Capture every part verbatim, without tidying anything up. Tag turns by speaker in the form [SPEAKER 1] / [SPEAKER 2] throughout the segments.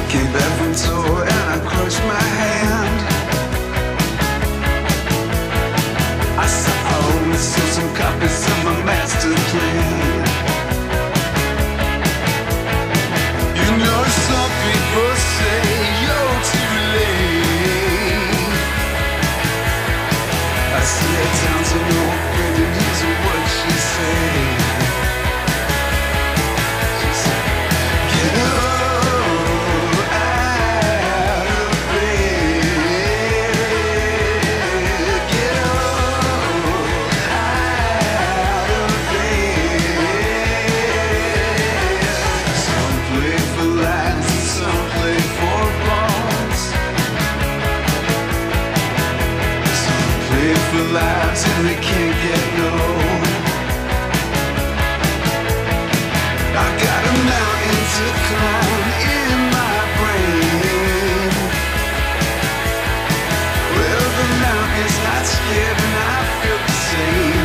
[SPEAKER 1] Came back from tour and I crushed my hand. I saw I only sold some copies of my master plan. You know some people say you're too late. I see a town to no good and here's what she said. She said, get up. Lives and they can't get no. I got a mountain to climb in my brain. Well, the mountain's not scared and I feel the same.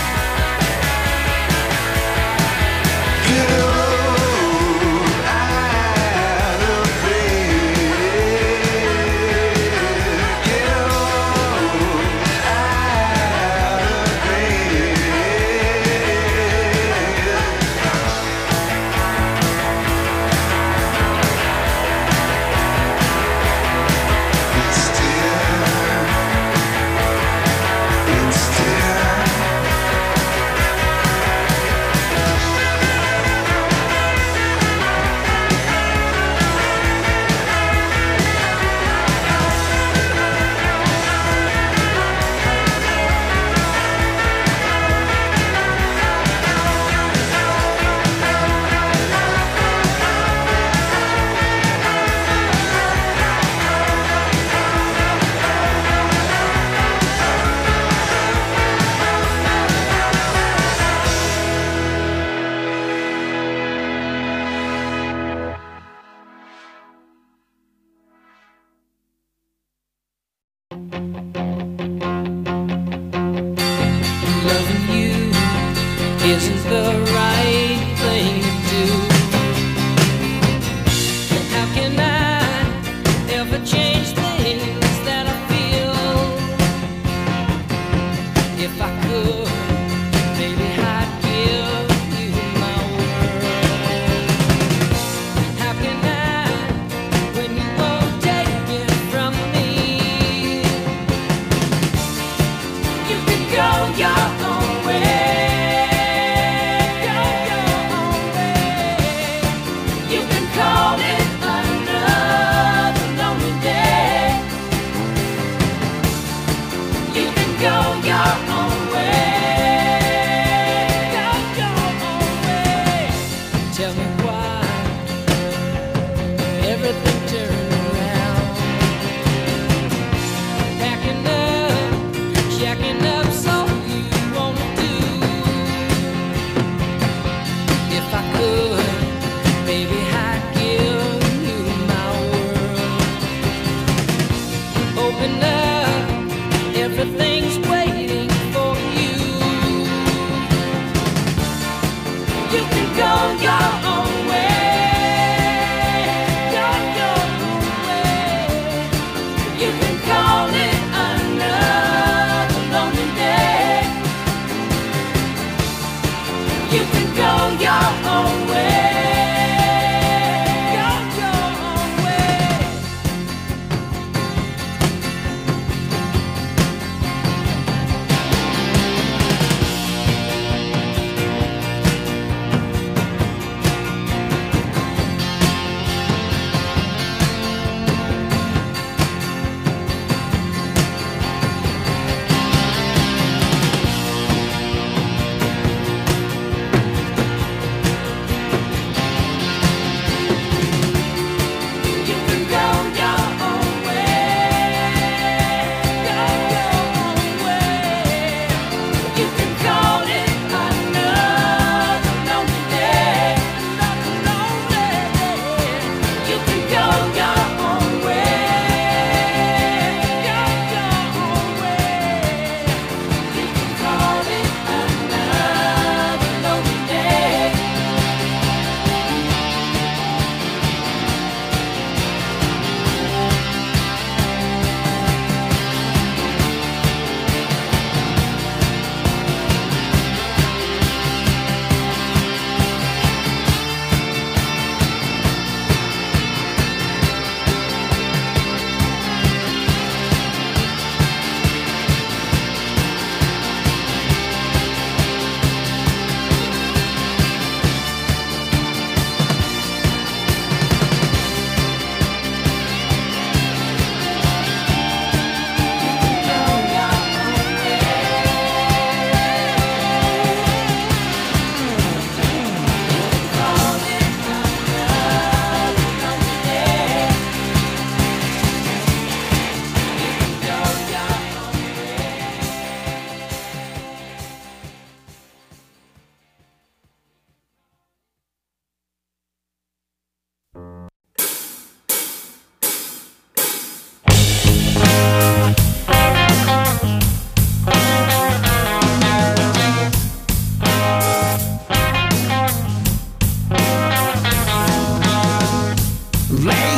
[SPEAKER 1] Get up out of bed. Get up.
[SPEAKER 2] Isn't the right thing to do? How can I ever change things that I feel? If I could, maybe I'd give you my world. How can I, when you won't take it from me? You can go your own way. Everything's waiting for you. You can go your own way. Go your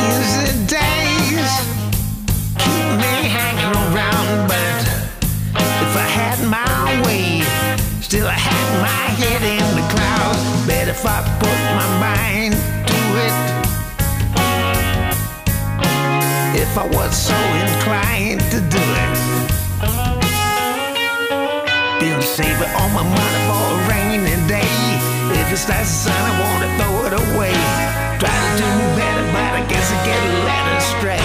[SPEAKER 3] Lazy days keep me hanging around, but if I had my way, still I had my head in the clouds. Bet if I put my mind to it, if I was so inclined to do it, been saving all my money for a rainy day. If it starts to sun, I wanna throw it away. Try to do better, but I guess I get led astray.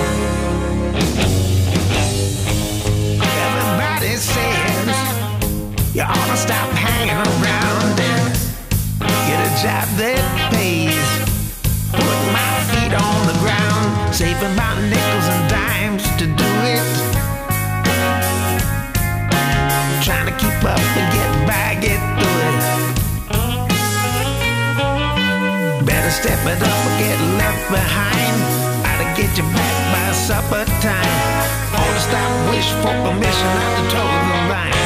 [SPEAKER 3] Everybody says you ought to stop hanging around and get a job that pays. Put my feet on the ground, saving my nickels and dimes to do it. Trying to keep up and get by, get through it. Better step it up or get left behind. I'll get you back by supper time. Ought to stop, wish for permission not to toe the line.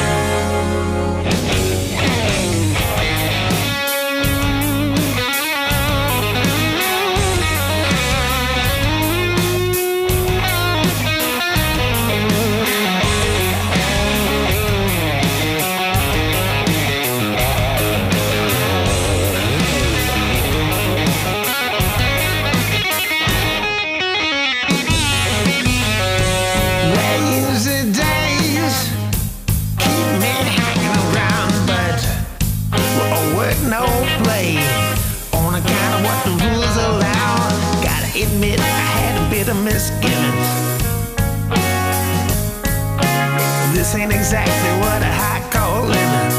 [SPEAKER 3] Lazy days keep me hanging around, but oh, work no play on account of what the rules allow. Gotta admit I had a bit of misgivings. This ain't exactly what a high call living.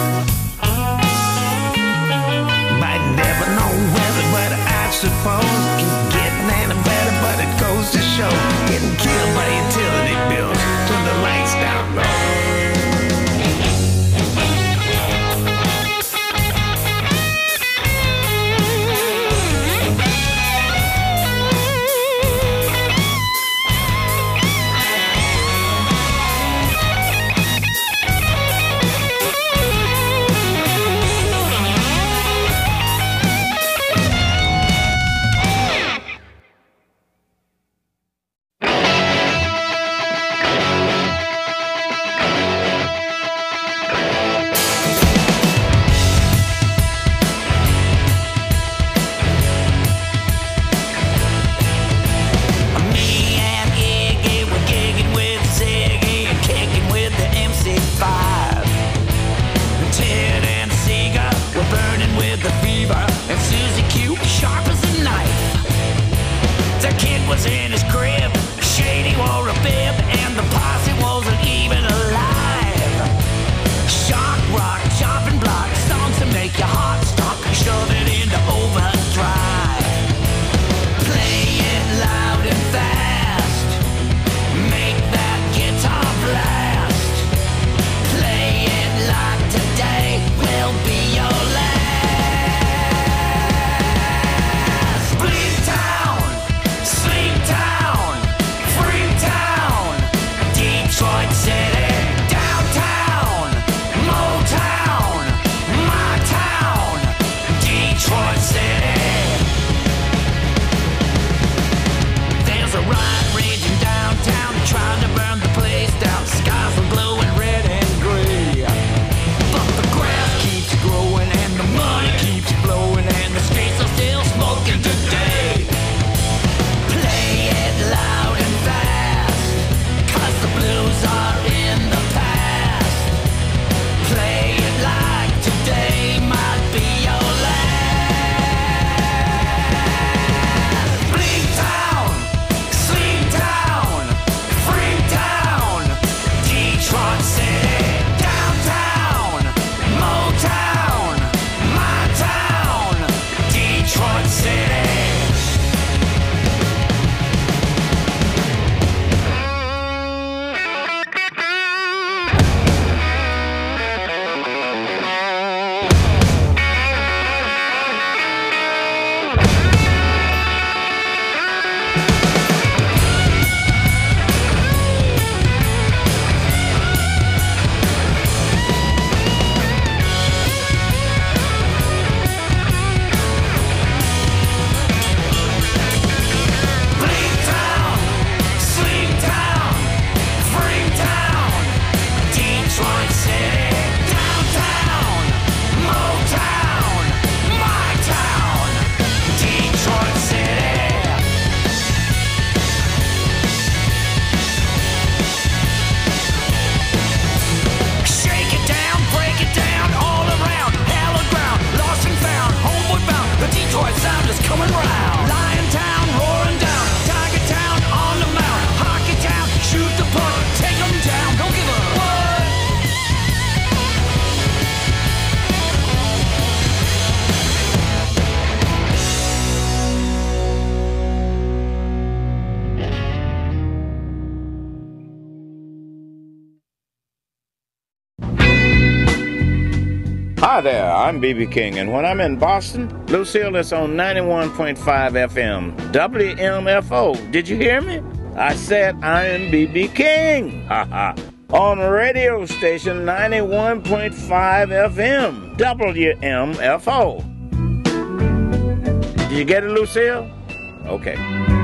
[SPEAKER 3] Might never know whether, but I suppose ain't getting any better. But it goes to show, getting killed by utility bills. Turn the lights down low.
[SPEAKER 4] Was in his crib, Shady wore a bib, and the posse wasn't even alive. Shock rock, chopping block, songs to make your heart stop, shove it into overdrive. Play it loud and fast, make that guitar blast. Play it like today will be your last. Bleed town, sleep town, free town.
[SPEAKER 5] Hi there, I'm B B King, and when I'm in Boston, Lucille is on ninety-one point five F M, W M F O. Did you hear me? I said I'm B B King. Ha ha. On radio station ninety-one point five F M, W M F O. Did you get it, Lucille? Okay.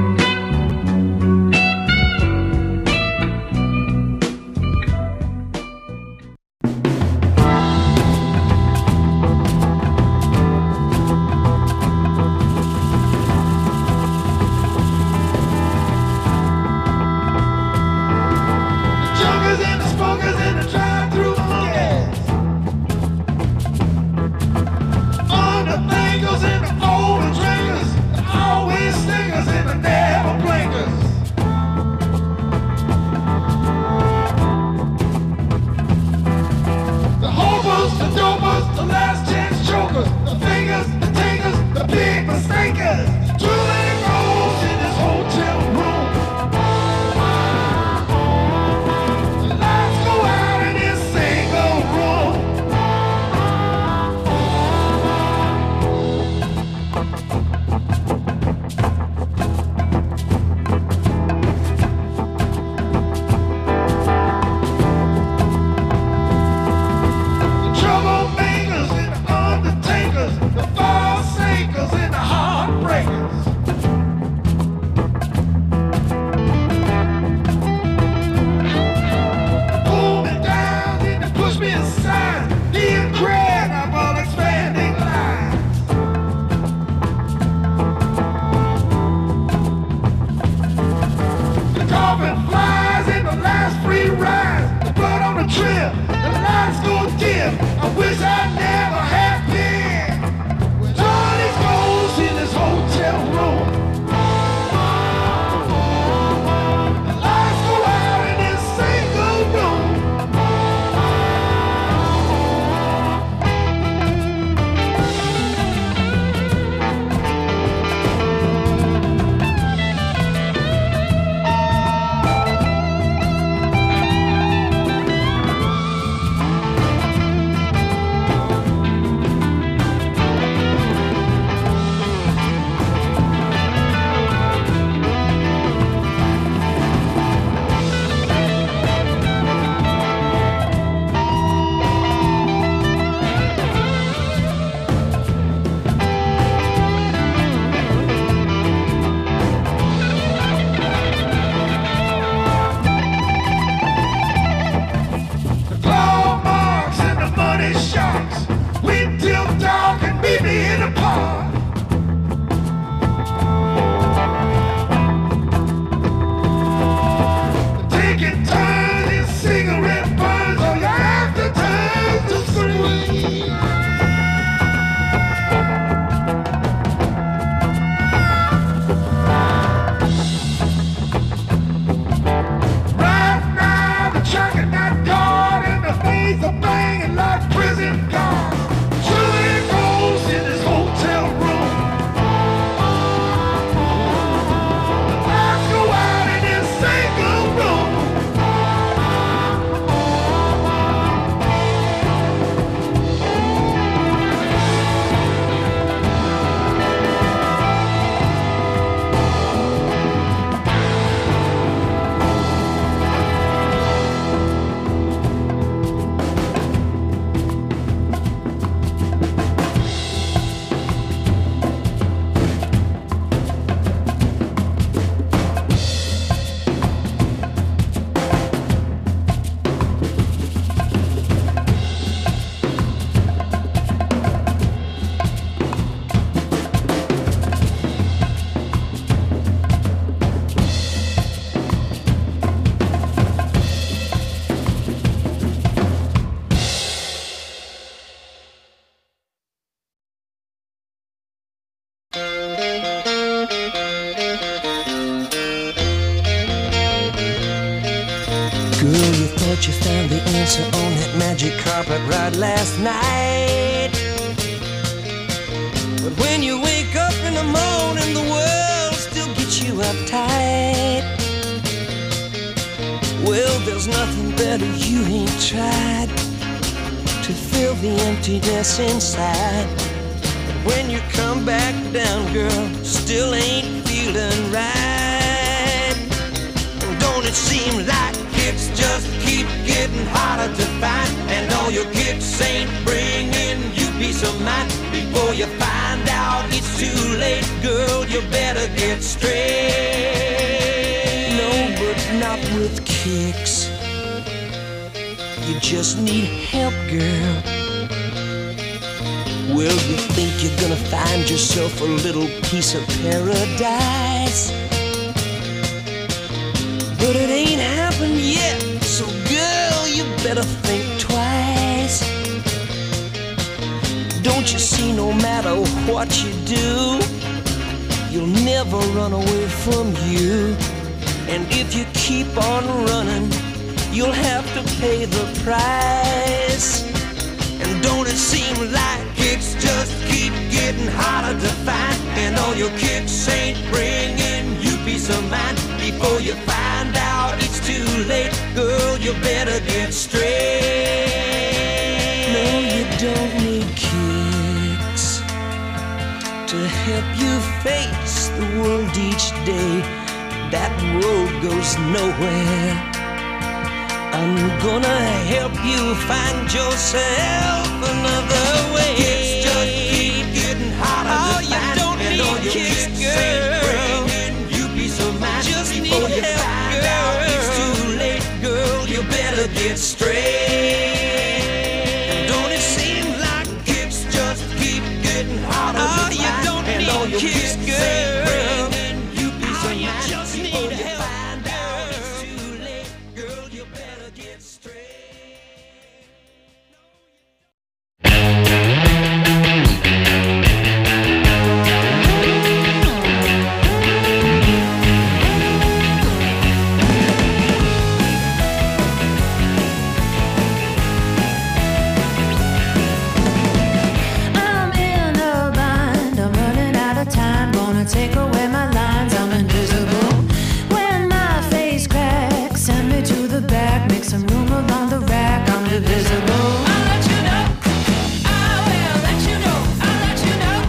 [SPEAKER 6] You found the answer on that magic carpet ride last night. But when you wake up in the morning, the world still gets you uptight. Well, there's nothing better you ain't tried to fill the emptiness inside. But when you come back down, girl, still ain't feeling right. Don't it seem like it's just keep getting harder to find, and all your kicks ain't bringing you peace of mind? Before you find out it's too late, girl, you better get straight. No, but not with kicks. You just need help, girl. Well, you think you're gonna find yourself a little piece of paradise, but it ain't happened yet. So girl, you better think twice. Don't you see, no matter what you do, you'll never run away from you. And if you keep on running, you'll have to pay the price. And don't it seem like it's just keep getting harder to find, and all your kicks ain't bringing you peace of mind? Before you find out it's too late, girl, you better get straight. No, you don't need kicks to help you face the world each day. That road goes nowhere. I'm gonna help you find yourself another way. It's just keep getting harder oh, to you find, don't and need all your kicks, girl. You peace of mind. Just before need you help, find girl. Out it's too late, girl. You better get straight. And don't it seem like it's just keep getting harder oh, to find, you don't and need all your kicks, girl. You peace oh, of you mind. Just need help.
[SPEAKER 7] Take away my lines, I'm invisible. When my face cracks, send me to the back. Make some room along the rack, I'm divisible. I'll let you know, I will let you know, I'll let you know.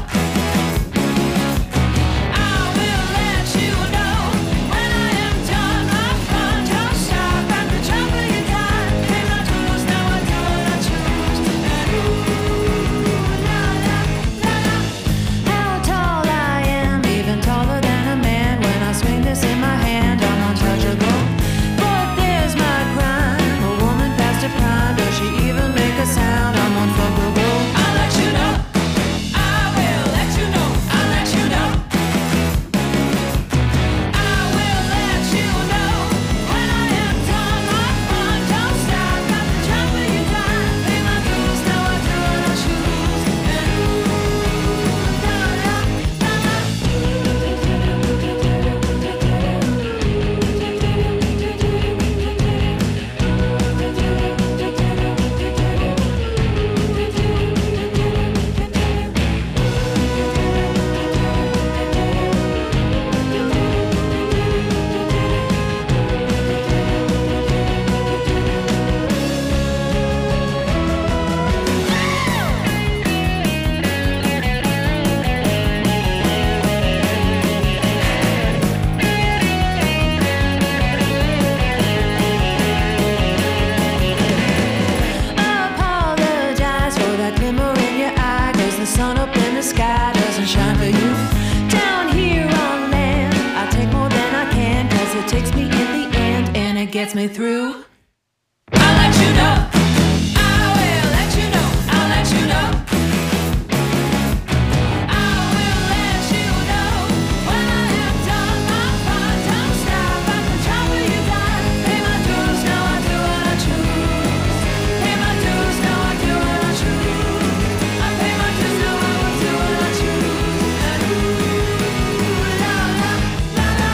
[SPEAKER 7] I will let you know when I am done. My front, don't stop, I could jump in your car. Pay my dues, now I do what I choose. And ooh, la la, la la. How tall I am, even taller than a man. When I swing this in my hand, I'm untouchable. But there's my crime, a woman past her prime. Does she even make a sound? I'm unfuckable. I'll let you know, I will let you know, I'll let you know. I will let you know when I am done. My fun don't stop, got the jump in your time. Pay my dues, now I do what I choose. And ooh, la la, la la. Apologize for that glimmer in your eye, 'cause the sun up in the sky doesn't shine for you. Down here on land, I take more than I can, 'cause it takes me in the end and it gets me through. I'll let you know, I will let you know, I'll let you know. I will let you know when I am done. My fun don't stop, I can jump where you got. Pay my dues, now I do what I choose. Pay my dues, now I do what I choose. I pay my dues, now I will do what I choose. And ooh, la la, la la.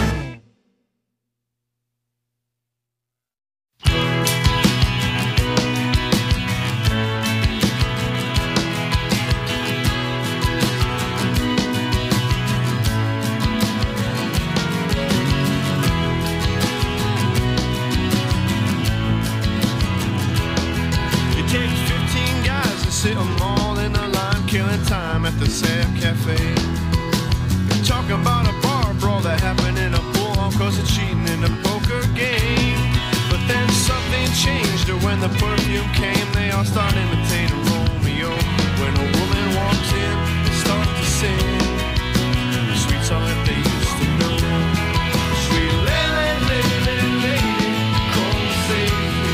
[SPEAKER 8] Sunset Cafe. Talk about a bar brawl that happened in a pool hall cause of cheating in a poker game. But then something changed when the perfume came. They all start imitating Romeo. When a woman walks in, they start to sing the sweet song that they used to know. Sweet lady, lady, lady, come save me.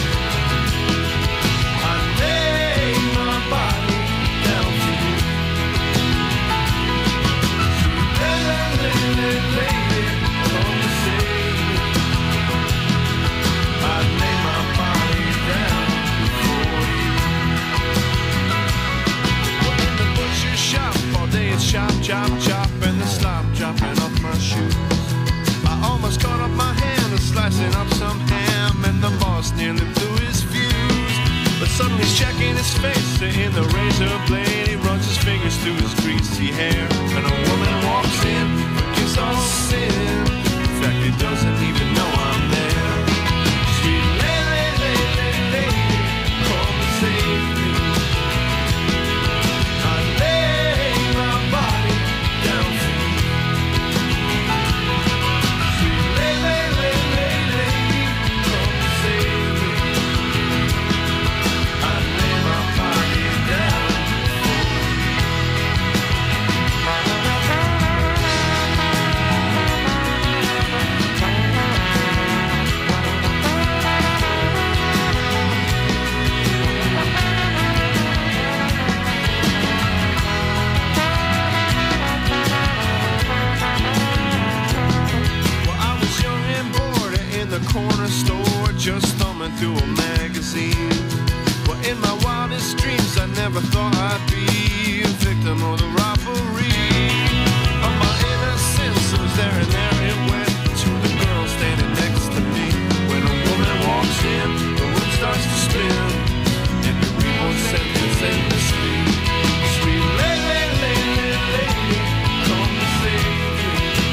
[SPEAKER 8] I lay my body down for you. Sweet lady, lady, lady, come save me. I lay my body down for you. Well, in the butcher shop all day it's chop, chop, chop, and the slop dropping off my shoes. I almost caught up my hand and slicing up some ham, and the boss nearly blew his fuse. But suddenly he's checking his face in the razor blade. He runs his fingers through his greasy hair, and a woman walks in, forgives all sin. In fact, he doesn't even know I'm there. Sweet lady, lady, lady, come save me. I lay my body down for you. Sweet lady, lady, lady, come save me. I lay my body down for you. Well, I was young and bored in the corner store, just thumbing through a magazine. Well, in my wildest dreams, I never thought I'd be a victim of the robbery of my innocence. It was there and there it went to the girl standing next to me. When a woman walks in, the room starts to spin, and you read one sentence endlessly. Sweet lady, lady, lady, come to save me.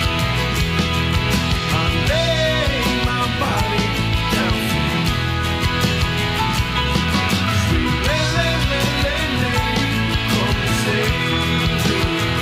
[SPEAKER 8] I lay my body down for you. Sweet lady, lady, lady, come to save me.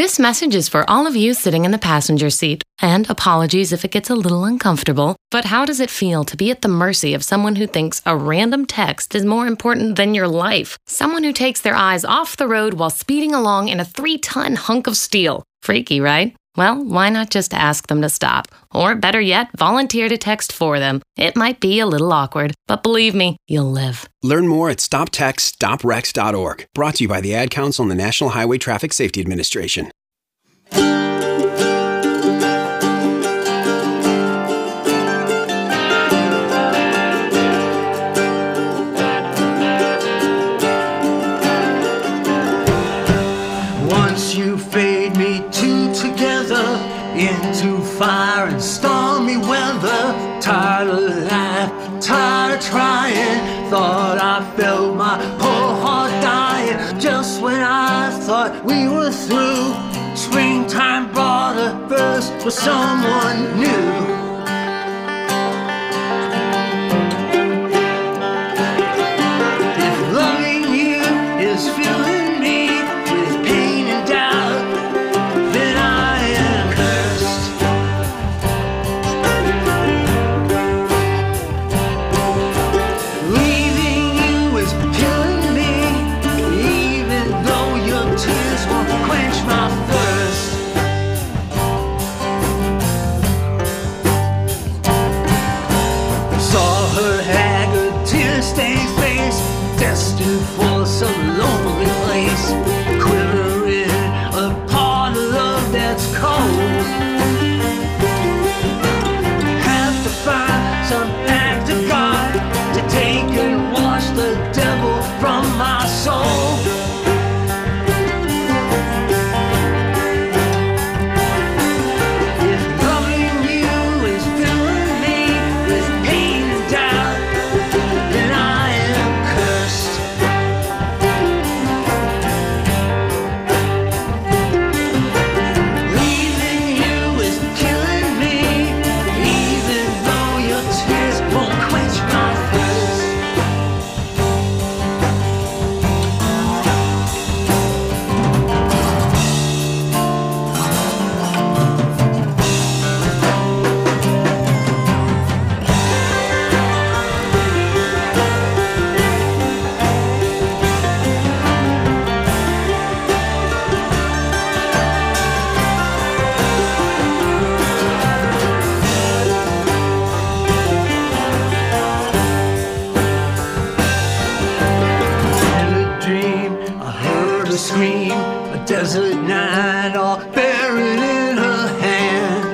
[SPEAKER 9] This message is for all of you sitting in the passenger seat. And apologies if it gets a little uncomfortable, but how does it feel to be at the mercy of someone who thinks a random text is more important than your life? Someone who takes their eyes off the road while speeding along in a three-ton hunk of steel. Freaky, right? Well, why not just ask them to stop? Or better yet, volunteer to text for them. It might be a little awkward, but believe me, you'll live.
[SPEAKER 10] Learn more at stop text stop wrecks dot org. Brought to you by the Ad Council and the National Highway Traffic Safety Administration.
[SPEAKER 3] Once you fade me two together into fire and stormy weather. Tired of life, tired of trying. Thought I felt my whole heart dying. Just when I thought we were through, springtime brought a burst with someone new. If loving you is filling me with pain and doubt, then I am cursed. Leaving you is killing me, even though your tears won't quench my thirst. Saw her haggard, tear-stained face, destined for some lonely place, quivering upon a love that's cold. Have to find some act of God to take and wash the devil from my soul. If loving you is filling me with pain and doubt, then I am cursed. Leaving you is killing me, even though your tears won't quench my thirst. In a dream, I heard her scream, a desert night all buried in her hand.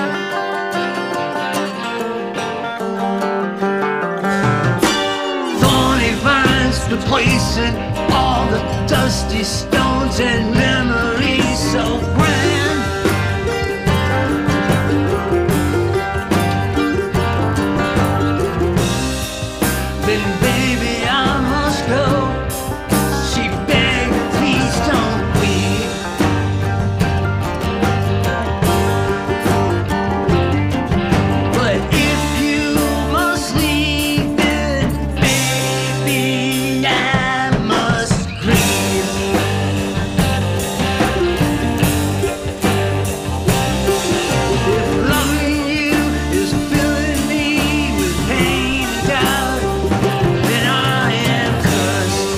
[SPEAKER 3] Thorny vines replacing all the dusty stones and memories so grand. Then baby I must go. She begged, please don't weep. But if you must leave, then baby I must grieve. If loving you is filling me with pain and doubt, then I am cursed.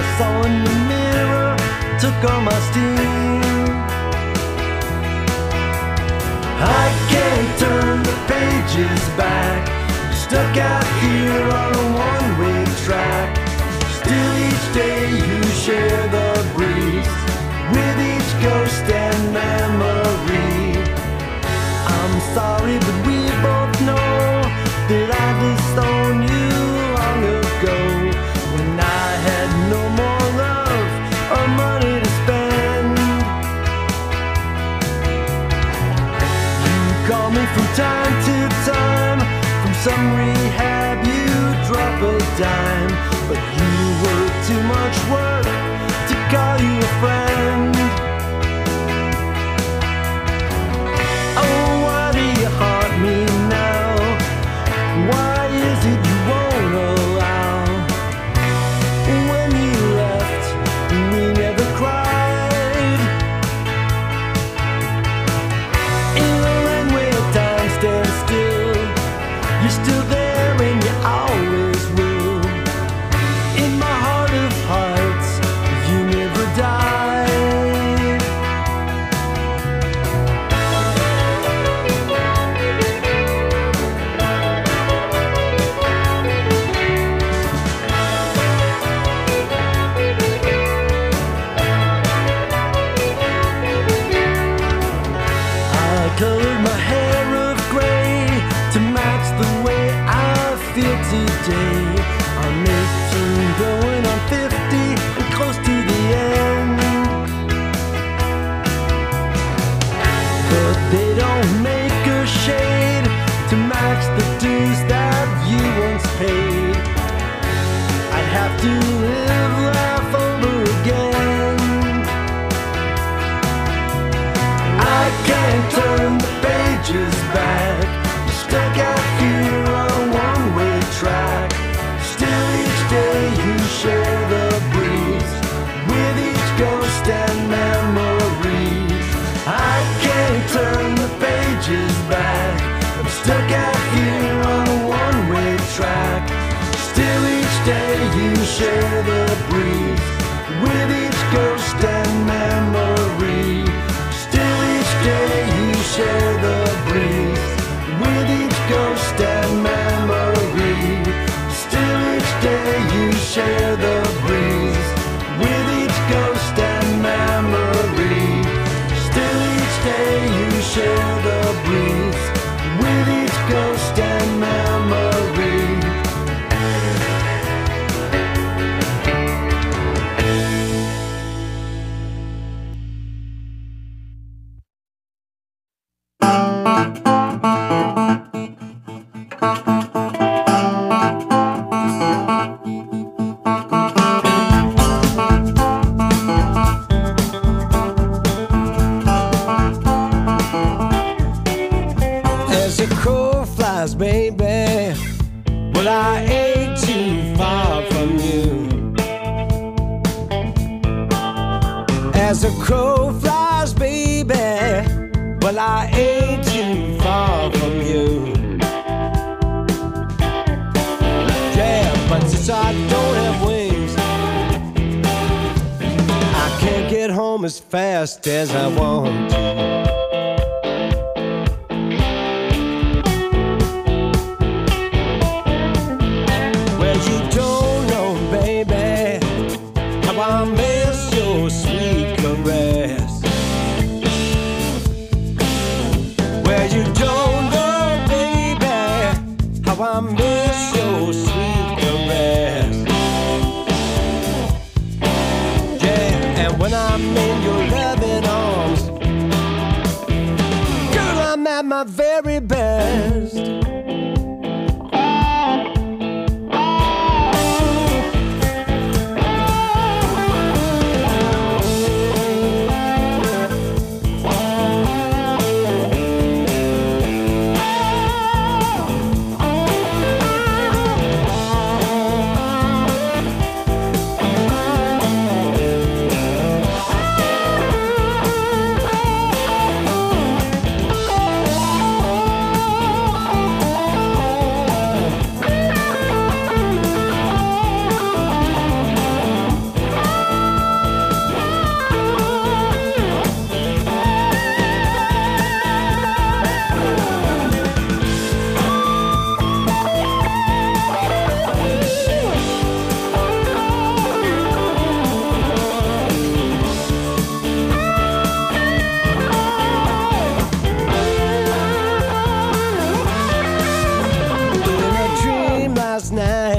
[SPEAKER 11] I saw in the mirror took all my steam. I can't turn the pages back, stuck out here on a one-way track. Still each day you share the breeze with each ghost and memory. I'm sorry, but we both know that I disowned you long ago, when I had no more love or money to spend. You call me from time to time, from some rehab you drop a dime, but you were too much work to call you a friend. Oh, why do you haunt me now? Why is it you won't allow? When you left, we never cried. In a land where time stands still, you're still there and you always will. In my heart of hearts, you never died. I colored my hair of gray to match the way I feel today. I'm eighteen, going on fifty, and close to the end. But they don't make a shade to match the dues that you once paid. I'd have to live life over again. I can't turn the pages back, stuck out here on a one-way track. Still each day you share the breeze with each ghost and memory. I can't turn the pages back, I'm stuck out here on a one-way track. Still each day you share the breeze with each ghost and memory. Still each day you share the breeze with each ghost and memory. Still each day you share the breeze with each ghost and memory. Still each day you share the breeze with each ghost and memory. As a crow flies, baby, well, I ain't too far from you. As a crow flies, baby, well, I ain't too far from you. Yeah, but since I don't have wings, I can't get home as fast as I want to. Well, you don't know, baby, how I miss your sweet caress. Well, you don't know, baby, how I miss your sweet caress. Yeah, and when I'm in your loving arms, girl, I'm at my very best.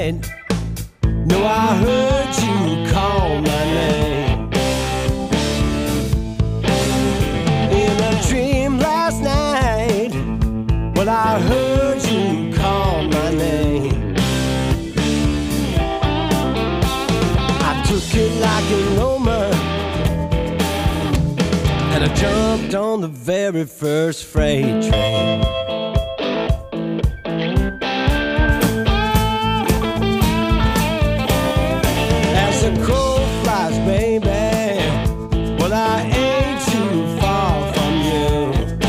[SPEAKER 3] night. No, I heard you call my name. In a dream last night, well, I heard you call my name. I took it like an omen, and I jumped on the very first freight train. As the crow flies, baby, well, I ain't too far from you.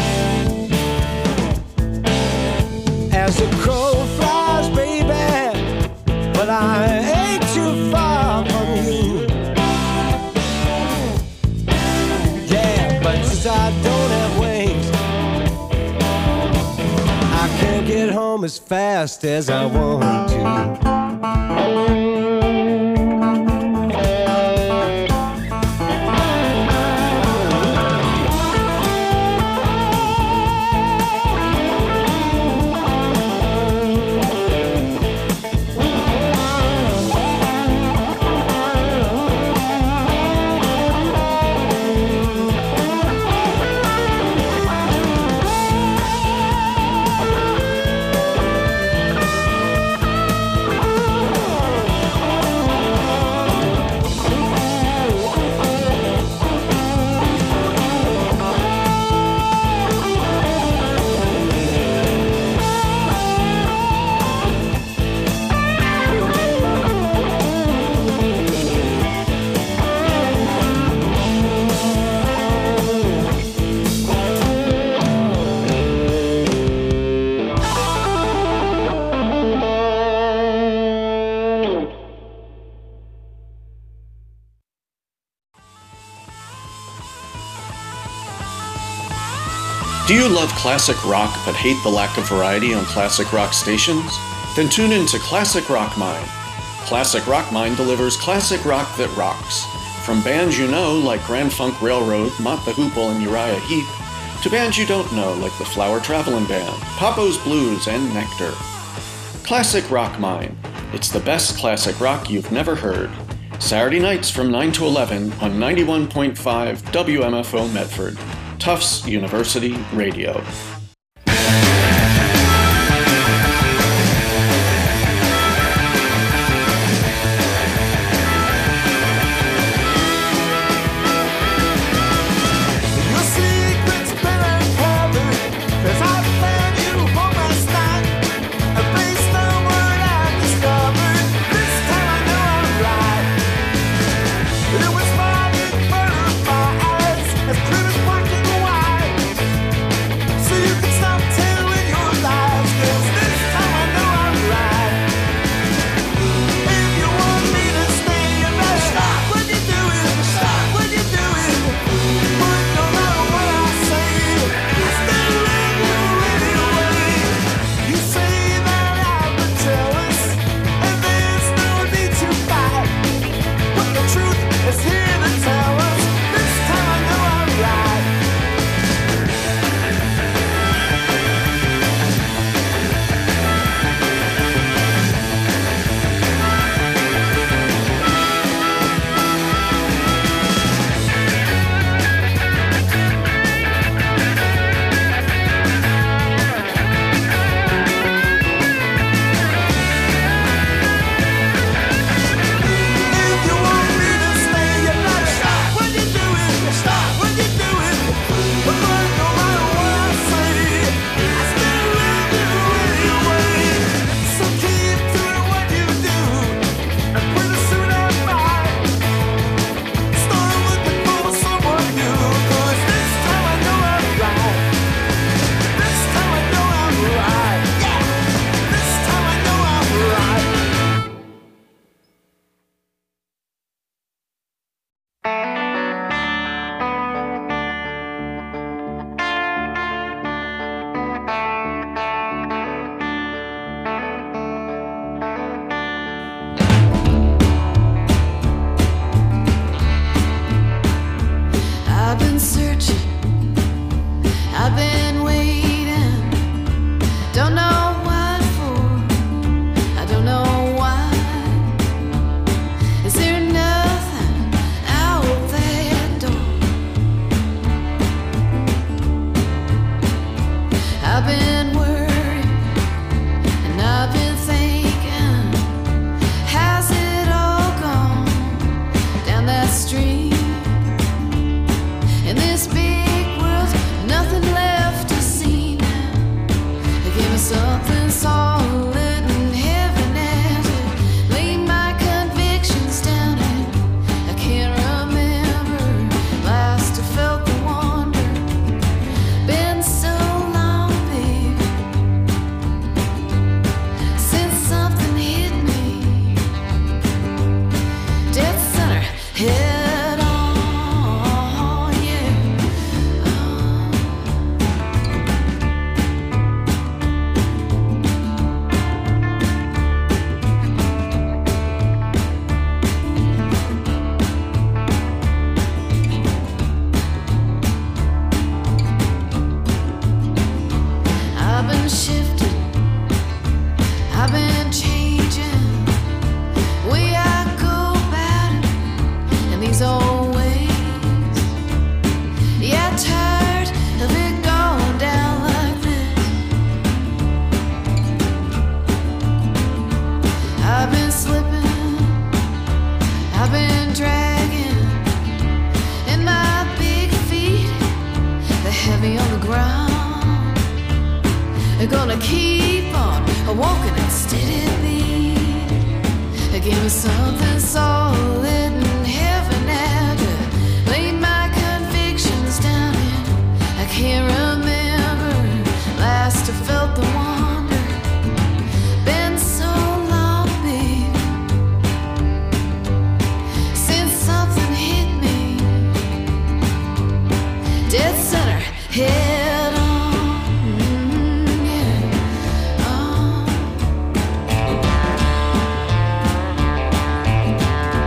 [SPEAKER 3] As the crow flies, baby, well, I ain't too far from you. Yeah, but since I don't have wings, I can't get home as fast as I want to.
[SPEAKER 12] Do you love classic rock but hate the lack of variety on classic rock stations? Then tune in to Classic Rock Mine. Classic Rock Mine delivers classic rock that rocks. From bands you know like Grand Funk Railroad, Mott the Hoople, and Uriah Heep, to bands you don't know like the Flower Travelin' Band, Papo's Blues, and Nectar. Classic Rock Mine. It's the best classic rock you've never heard. Saturday nights from nine to eleven on ninety-one point five W M F O Medford. Tufts University Radio.
[SPEAKER 11] So you
[SPEAKER 7] I've been worried and I've been thinking, has it all gone down that street? In this big world, nothing left to see now. Give me something solid and heavy now to lay my convictions down in. I can't remember last I felt the wonder. Been so long, baby, since something hit me dead center, head on, yeah. I've been shifting, I've been changing, way I go about it in these old ways. Yeah, tired of it going down like this. I've been slipping, I've been dragging, and my big feet, they're heavy on the ground. They're gonna keep on walking at steady beat. Give me something solid and heavy now to lay my convictions down in. I can't remember last I felt the wonder. Been so long, baby, since something hit me dead center, head on. Mm, yeah. Oh.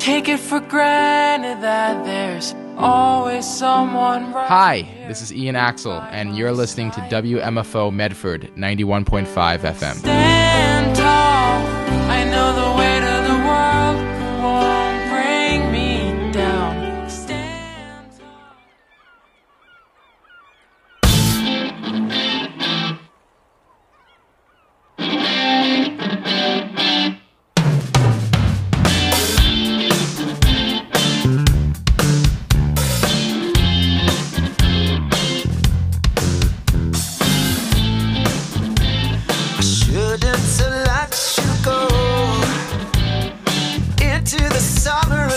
[SPEAKER 13] take it for granted that there's always someone right.
[SPEAKER 14] Hi, this is Ian Axel, and you're listening to W M F O Medford ninety-one point five F M.
[SPEAKER 13] Stand tall. I know the weight of the world won't bring me down. Stand tall.
[SPEAKER 11] I shouldn't have let you go into the summer